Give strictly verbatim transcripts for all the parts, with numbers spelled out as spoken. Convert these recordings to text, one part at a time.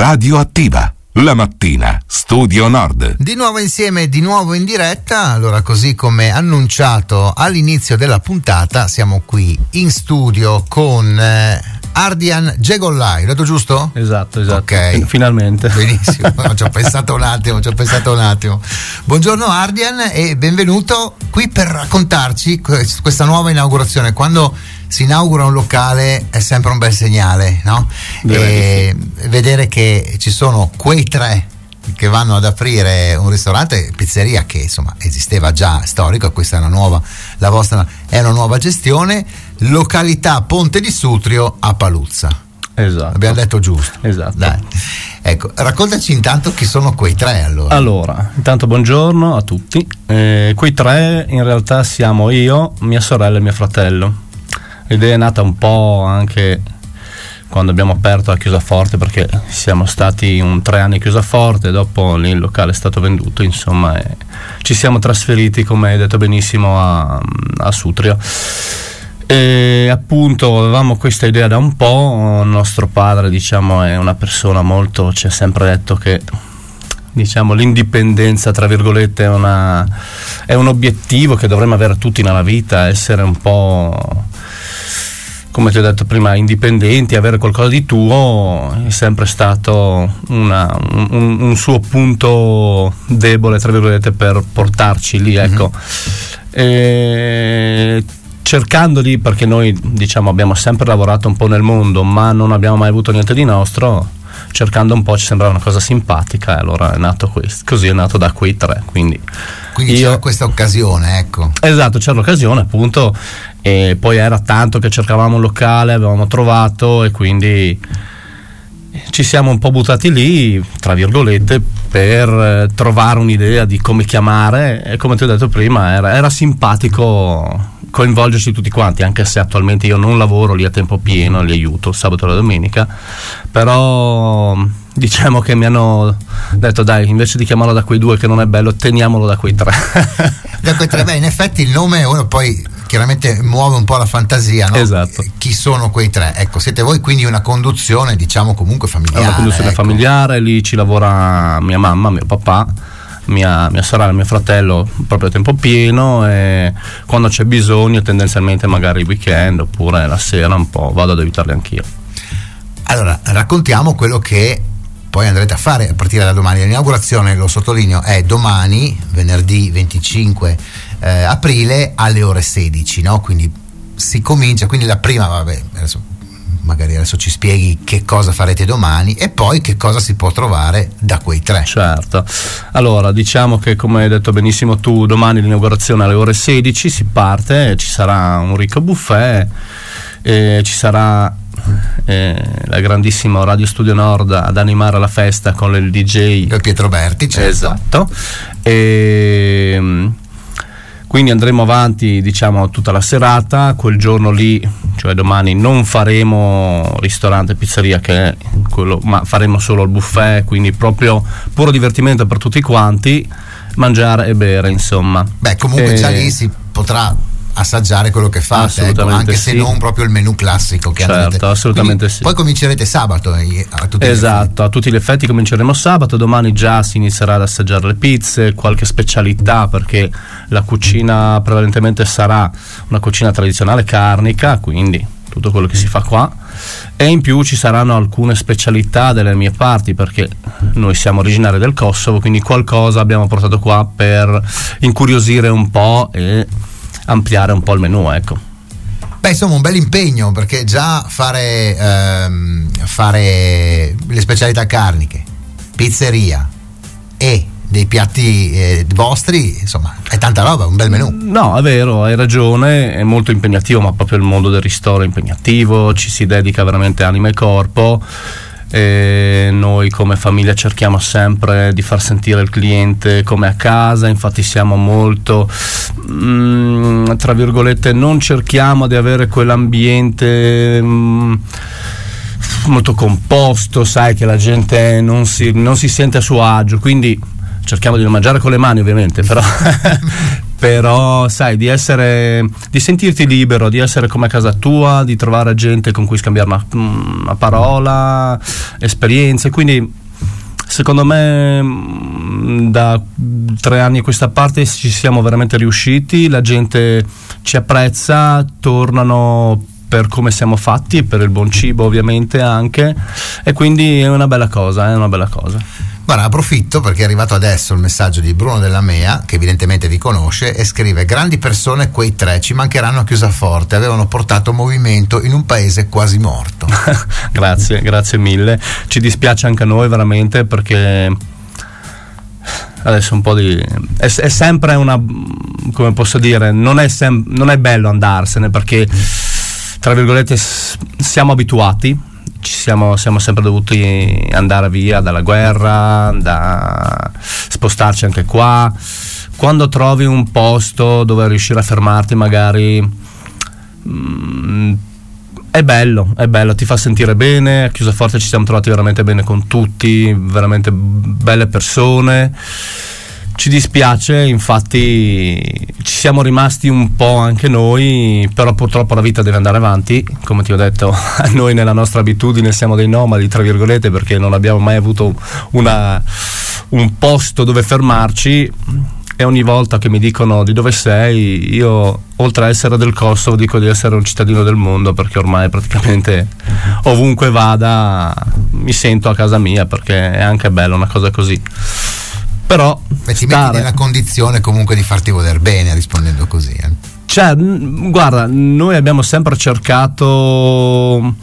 Radioattiva. La mattina, Studio Nord. Di nuovo insieme, di nuovo in diretta. Allora, così come annunciato all'inizio della puntata, siamo qui in studio con eh, Ardian Djegollai, ho detto giusto? Esatto, esatto. Ok, finalmente. Benissimo, no, ci ho pensato un attimo, ci ho pensato un attimo. Buongiorno Ardian e benvenuto qui per raccontarci questa nuova inaugurazione. Quando si inaugura un locale è sempre un bel segnale, no? E sì. Vedere che ci sono quei tre che vanno ad aprire un ristorante, pizzeria che insomma esisteva già, storico, questa è una nuova, la vostra è una nuova gestione, località Ponte di Sutrio a Paluzza. Esatto. Abbiamo detto giusto. Esatto. Dai. Ecco, raccontaci intanto chi sono quei tre allora. Allora, intanto buongiorno a tutti. Eh, quei tre in realtà siamo io, mia sorella e mio fratello. L'idea è nata un po' anche quando abbiamo aperto a Chiusaforte, perché siamo stati un tre anni a Chiusaforte, dopo lì il locale è stato venduto, insomma, e ci siamo trasferiti, come hai detto benissimo, a, a Sutrio. E appunto avevamo questa idea da un po'. Nostro padre, diciamo, è una persona molto, ci ha sempre detto che, diciamo, l'indipendenza, tra virgolette, è, una, è un obiettivo che dovremmo avere tutti nella vita, essere un po', come ti ho detto prima, indipendenti, avere qualcosa di tuo è sempre stato una, un, un suo punto debole, tra virgolette, per portarci lì, ecco. Mm-hmm. E cercando di, perché noi, diciamo, abbiamo sempre lavorato un po' nel mondo, ma non abbiamo mai avuto niente di nostro, cercando un po' ci sembrava una cosa simpatica, e allora è nato questo, così è nato da quei tre, quindi quindi io, c'era questa occasione, ecco. Esatto, c'era l'occasione appunto, e poi era tanto che cercavamo un locale, avevamo trovato, e quindi ci siamo un po' buttati lì, tra virgolette, per trovare un'idea di come chiamare, e come ti ho detto prima era, era simpatico coinvolgerci tutti quanti, anche se attualmente io non lavoro lì a tempo pieno, li aiuto il sabato e la domenica, però diciamo che mi hanno detto dai, invece di chiamarlo da quei due che non è bello, teniamolo da quei tre. Da quei tre, beh, in effetti il nome uno poi chiaramente muove un po' la fantasia, no? Esatto. Chi sono quei tre? Ecco, siete voi quindi una conduzione, diciamo, comunque familiare. Una conduzione ecco. familiare, lì ci lavora mia mamma, mio papà, Mia, mia sorella e mio fratello proprio a tempo pieno, e quando c'è bisogno tendenzialmente magari il weekend oppure la sera un po' vado ad aiutarli anch'io. Allora raccontiamo quello che poi andrete a fare a partire da domani. L'inaugurazione, lo sottolineo, è domani, venerdì venticinque eh, aprile alle ore sedici, no? Quindi si comincia, quindi la prima, vabbè, adesso magari adesso ci spieghi che cosa farete domani e poi che cosa si può trovare da quei tre. Certo, allora diciamo che, come hai detto benissimo tu, domani l'inaugurazione alle ore sedici, si parte, ci sarà un ricco buffet, e ci sarà eh, la grandissima Radio Studio Nord ad animare la festa con il D J Pietro Berti, certo. Esatto. E quindi andremo avanti, diciamo, tutta la serata. Quel giorno lì, cioè domani, non faremo ristorante e pizzeria, che è quello, ma faremo solo il buffet, quindi proprio puro divertimento per tutti quanti, mangiare e bere, insomma. Beh, comunque e... già lì si potrà assaggiare quello che fate, ecco, anche sì. se non proprio il menù classico che certo, andate. assolutamente. Quindi, sì. Poi comincerete sabato a tutti esatto, a tutti gli effetti cominceremo sabato. Domani già si inizierà ad assaggiare le pizze, qualche specialità, perché la cucina prevalentemente sarà una cucina tradizionale carnica, quindi tutto quello che si fa qua, e in più ci saranno alcune specialità delle mie parti, perché noi siamo originari del Kosovo, quindi qualcosa abbiamo portato qua per incuriosire un po' e ampliare un po' il menù, ecco. Beh, insomma, un bel impegno, perché già fare ehm, fare le specialità carniche, pizzeria e dei piatti eh, vostri, insomma, è tanta roba, un bel menù. No, è vero, hai ragione, è molto impegnativo, ma proprio il mondo del ristoro è impegnativo, ci si dedica veramente anima e corpo. E noi come famiglia cerchiamo sempre di far sentire il cliente come a casa, infatti siamo molto mh, tra virgolette, non cerchiamo di avere quell'ambiente mh, molto composto, sai, che la gente non si, non si sente a suo agio, quindi cerchiamo di non mangiare con le mani ovviamente, però però sai, di essere, di sentirti libero, di essere come a casa tua, di trovare gente con cui scambiare una, una parola, esperienze, quindi secondo me da tre anni a questa parte ci siamo veramente riusciti, la gente ci apprezza, tornano per come siamo fatti e per il buon cibo ovviamente anche, e quindi è una bella cosa, è una bella cosa. Guarda, approfitto perché è arrivato adesso il messaggio di Bruno Della Mea, che evidentemente vi conosce, e scrive: grandi persone quei tre, ci mancheranno a Chiusaforte, avevano portato movimento in un paese quasi morto. Grazie, grazie mille, ci dispiace anche a noi veramente, perché adesso un po' di è, è sempre una, come posso dire, non è, sem- non è bello andarsene, perché tra virgolette siamo abituati, ci siamo, siamo sempre dovuti andare via dalla guerra, da spostarci anche qua. Quando trovi un posto dove riuscire a fermarti magari mh, è bello, è bello, ti fa sentire bene. A Chiusaforte ci siamo trovati veramente bene con tutti, veramente belle persone. Ci dispiace, infatti ci siamo rimasti un po' anche noi, però purtroppo la vita deve andare avanti, come ti ho detto. Noi nella nostra abitudine siamo dei nomadi, tra virgolette, perché non abbiamo mai avuto una, un posto dove fermarci, e ogni volta che mi dicono di dove sei, io oltre a essere del Kosovo dico di essere un cittadino del mondo, perché ormai praticamente ovunque vada mi sento a casa mia, perché è anche bello una cosa così. Però Beh, ti metti nella condizione comunque di farti voler bene rispondendo così, eh. Cioè, guarda, noi abbiamo sempre cercato,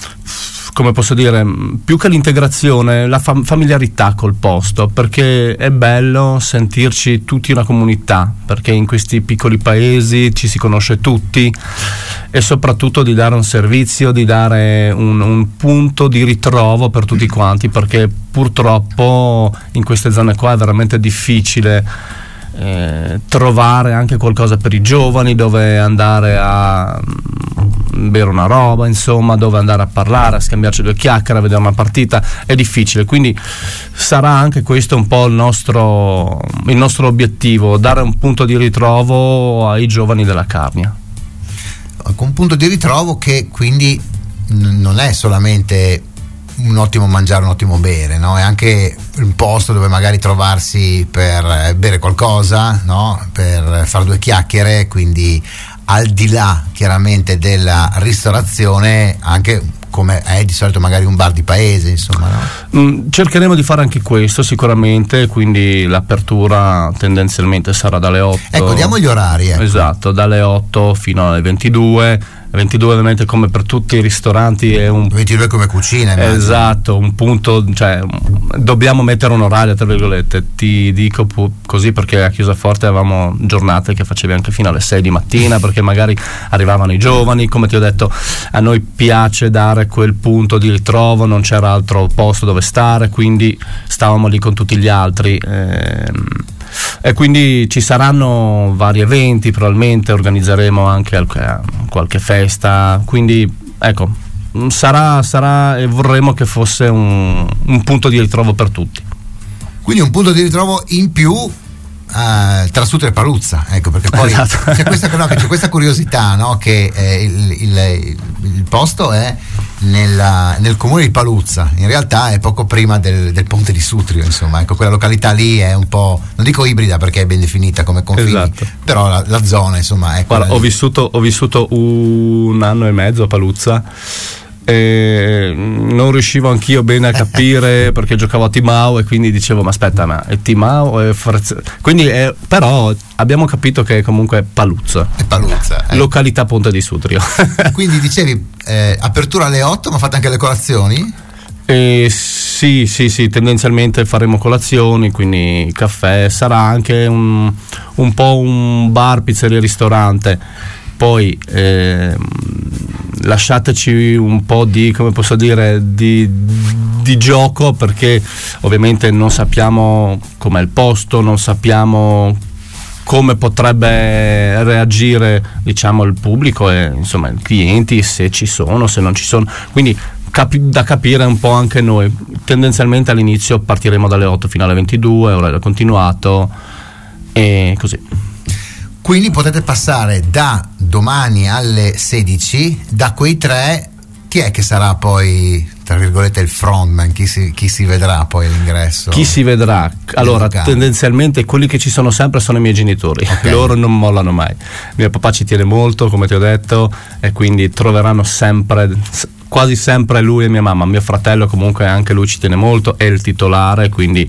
come posso dire, più che l'integrazione, la fam- familiarità col posto, perché è bello sentirci tutti una comunità, perché in questi piccoli paesi ci si conosce tutti, e soprattutto di dare un servizio, di dare un, un punto di ritrovo per tutti quanti, perché purtroppo in queste zone qua è veramente difficile eh, trovare anche qualcosa per i giovani, dove andare a bere una roba, insomma, dove andare a parlare, a scambiarci due chiacchiere, a vedere una partita, è difficile. Quindi sarà anche questo un po' il nostro, il nostro obiettivo, dare un punto di ritrovo ai giovani della Carnia. Con un punto di ritrovo che quindi n- non è solamente un ottimo mangiare, un ottimo bere, no? È anche un posto dove magari trovarsi per bere qualcosa, no? Per fare due chiacchiere, quindi al di là chiaramente della ristorazione, anche come è di solito magari un bar di paese, insomma, no? Mm, cercheremo di fare anche questo sicuramente, quindi l'apertura tendenzialmente sarà dalle otto. Ecco, diamo gli orari. Ecco. Esatto, dalle otto fino alle ventidue. ventidue ovviamente, come per tutti i ristoranti, è un ventidue come cucina, immagino. Esatto, un punto, cioè dobbiamo mettere un orario, tra virgolette. Ti dico pu- così perché a Chiusaforte avevamo giornate che facevi anche fino alle sei di mattina, perché magari arrivavano i giovani. Come ti ho detto, a noi piace dare quel punto di ritrovo, non c'era altro posto dove stare, quindi stavamo lì con tutti gli altri. ehm, E quindi ci saranno vari eventi, probabilmente organizzeremo anche qualche festa, quindi ecco, sarà, sarà e vorremmo che fosse un, un punto di ritrovo per tutti. Quindi un punto di ritrovo in più uh, tra Sutro e Paluzza, ecco, perché poi esatto. c'è, questa, no, c'è questa curiosità, no, che eh, il, il, il posto è nella, nel comune di Paluzza, in realtà è poco prima del, del ponte di Sutrio, insomma, ecco, quella località lì è un po', non dico ibrida perché è ben definita come confini, esatto. però la, la zona, insomma, è Guarda, ho vissuto, ho vissuto un anno e mezzo a Paluzza e non riuscivo anch'io bene a capire perché giocavo a Timau e quindi dicevo ma aspetta, ma è Timau è Forza... quindi è, però abbiamo capito che è comunque Paluzza, è Paluzza eh. località Ponte di Sutrio. Quindi dicevi eh, apertura alle otto, ma fate anche le colazioni? Eh, sì sì sì tendenzialmente faremo colazioni, quindi caffè, sarà anche un, un po' un bar, pizzeria, ristorante. Poi eh, lasciateci un po' di, come posso dire, di, di gioco, perché ovviamente non sappiamo com'è il posto, non sappiamo come potrebbe reagire, diciamo, il pubblico e insomma i clienti, se ci sono, se non ci sono, quindi capi- da capire un po' anche noi. Tendenzialmente all'inizio partiremo dalle otto fino alle ventidue, orario continuato e così. Quindi potete passare da domani alle sedici, da quei tre, chi è che sarà poi, tra virgolette, il frontman? Chi si, chi si vedrà poi all'ingresso? Chi si vedrà? Allora, tendenzialmente quelli che ci sono sempre sono i miei genitori, okay. Loro non mollano mai. Mio papà ci tiene molto, come ti ho detto, e quindi troveranno sempre, quasi sempre lui e mia mamma. Mio fratello comunque anche lui ci tiene molto, è il titolare, quindi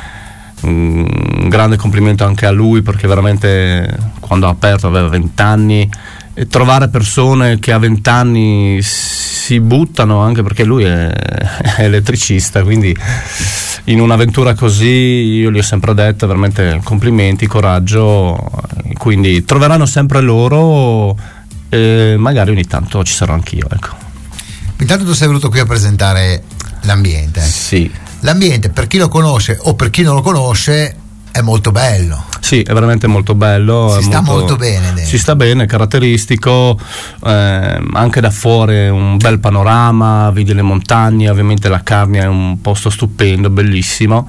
un grande complimento anche a lui, perché veramente quando ha aperto aveva venti anni, e trovare persone che a venti anni si buttano, anche perché lui è, è elettricista, quindi in un'avventura così io gli ho sempre detto veramente complimenti, coraggio, quindi troveranno sempre loro e magari ogni tanto ci sarò anch'io, ecco. Intanto tu sei venuto qui a presentare l'ambiente. Sì. L'ambiente, per chi lo conosce o per chi non lo conosce, è molto bello. Sì, è veramente molto bello. Si è sta molto, molto bene dentro. Si sta bene, caratteristico, eh, anche da fuori un bel panorama, vedi le montagne, ovviamente la Carnia è un posto stupendo, bellissimo.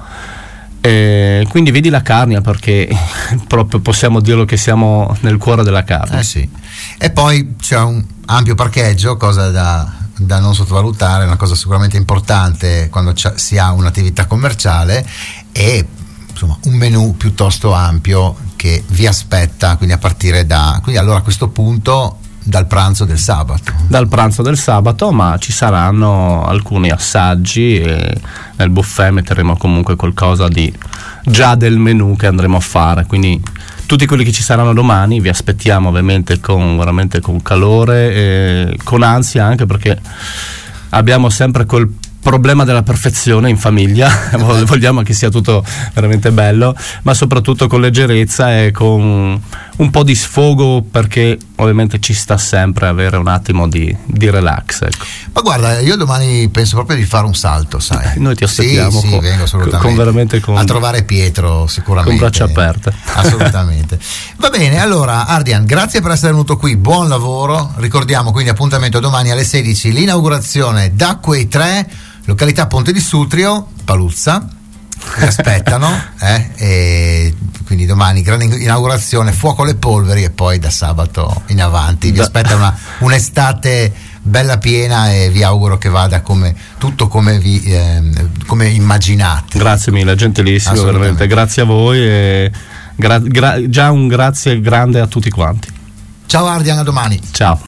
E quindi vedi la Carnia, perché proprio possiamo dirlo che siamo nel cuore della Carnia. Eh sì. E poi c'è un ampio parcheggio, cosa da, da non sottovalutare, una cosa sicuramente importante quando si ha un'attività commerciale, e insomma un menù piuttosto ampio che vi aspetta, quindi a partire da, quindi allora a questo punto dal pranzo del sabato. Dal pranzo del sabato, ma ci saranno alcuni assaggi e nel buffet metteremo comunque qualcosa di già del menù che andremo a fare, quindi tutti quelli che ci saranno domani vi aspettiamo ovviamente con veramente con calore e con ansia, anche perché abbiamo sempre quel problema della perfezione in famiglia, vogliamo che sia tutto veramente bello, ma soprattutto con leggerezza e con un po' di sfogo, perché ovviamente ci sta sempre avere un attimo di, di relax, ecco. Ma guarda, io domani penso proprio di fare un salto, sai. Eh, noi ti aspettiamo, sì, sì, con, vengo assolutamente con veramente con, a trovare Pietro, sicuramente con braccia aperte. Assolutamente. Va bene, allora Ardian, grazie per essere venuto qui, buon lavoro. Ricordiamo quindi appuntamento domani alle sedici, l'inaugurazione da quei tre, località Ponte di Sutrio, Paluzza, vi aspettano, eh? E quindi domani grande inaugurazione, fuoco alle polveri, e poi da sabato in avanti vi aspetta una, un'estate bella piena, e vi auguro che vada come tutto come vi eh, come immaginate. Grazie mille, gentilissimo, veramente grazie a voi, e gra- gra- già un grazie grande a tutti quanti. Ciao Ardian, a domani. Ciao.